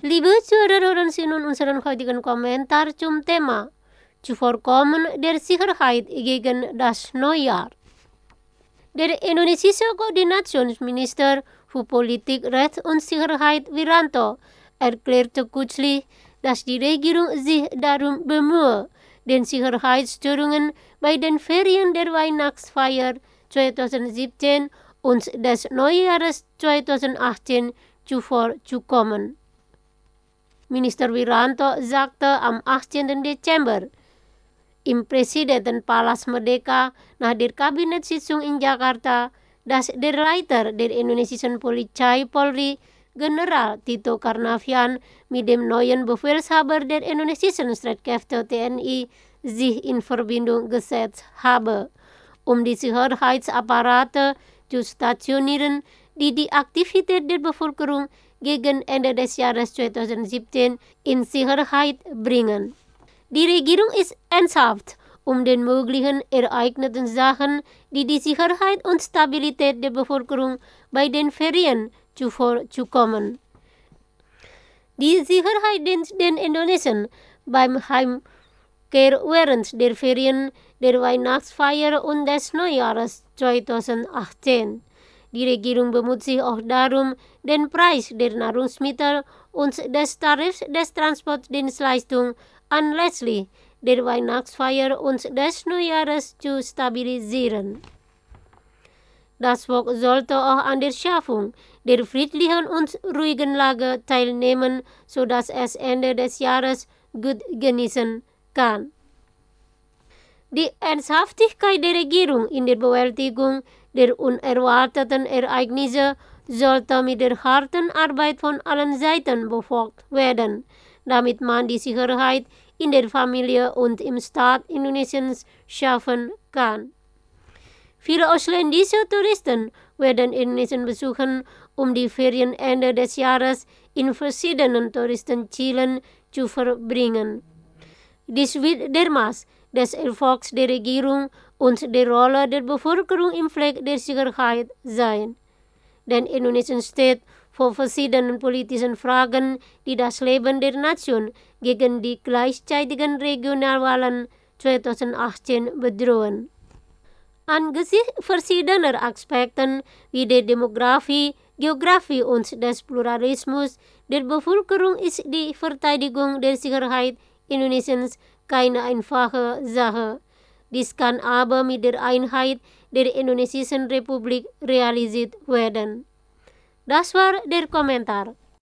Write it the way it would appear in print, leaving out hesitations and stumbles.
Liebe Zuhörerinnen und unseren heutigen Kommentar zum Thema zu Vorkommen der Sicherheit gegen das Neujahr. Der indonesische Koordinationsminister für Politik, Recht und Sicherheit Wiranto erklärte kürzlich, dass die Regierung sich darum bemühe, den Sicherheitsstörungen bei den Ferien der Weihnachtsfeier 2017 und des Neujahres 2018 zuvorzukommen. Minister Wiranto sagte am 18. Dezember im Präsidentenpalast Merdeka nach der Kabinettssitzung in Jakarta, dass der Leiter der indonesischen Polizei Polri, General Tito Karnavian, mit dem neuen Befehlshaber der indonesischen Streitkräfte TNI sich in Verbindung gesetzt habe, um die Sicherheitsapparate zu stationieren, die die Aktivität der Bevölkerung gegen Ende des Jahres 2017 in Sicherheit bringen. Die Regierung ist ernsthaft, um den möglichen ereigneten Sachen, die die Sicherheit und Stabilität der Bevölkerung bei den Ferien zuvorzukommen. Die Sicherheitsdienste Indonesien beim Heimkehr während der Ferien der Weihnachtsfeier und des Neujahres 2018. Die Regierung bemüht sich auch darum, den Preis der Nahrungsmittel und des Tarifs des Transportdienstleistungen anlässlich der Weihnachtsfeier und des Neujahres zu stabilisieren. Das Volk sollte auch an der Schaffung der friedlichen und ruhigen Lage teilnehmen, sodass es Ende des Jahres gut genießen kann. Die Ernsthaftigkeit der Regierung in der Bewältigung der unerwarteten Ereignisse sollte mit der harten Arbeit von allen Seiten befolgt werden, damit man die Sicherheit in der Familie und im Staat Indonesiens schaffen kann. Viele ausländische Touristen werden Indonesien besuchen, um die Ferienende des Jahres in verschiedenen Touristenzielen zu verbringen. Dies wird der Maß des Erfolgs der Regierung und der Rolle der Bevölkerung im Pflege der Sicherheit sein. Denn Indonesien steht vor verschiedenen politischen Fragen, die das Leben der Nation gegen die gleichzeitigen Regionalwahlen 2018 bedrohen. Angesichts verschiedener Aspekten wie der Demografie, Geografie und des Pluralismus der Bevölkerung ist die Verteidigung der Sicherheit Indonesiens keine einfache Sache. Dies kann aber mit der Einheit der Indonesischen Republik realisiert werden. Das war der Kommentar.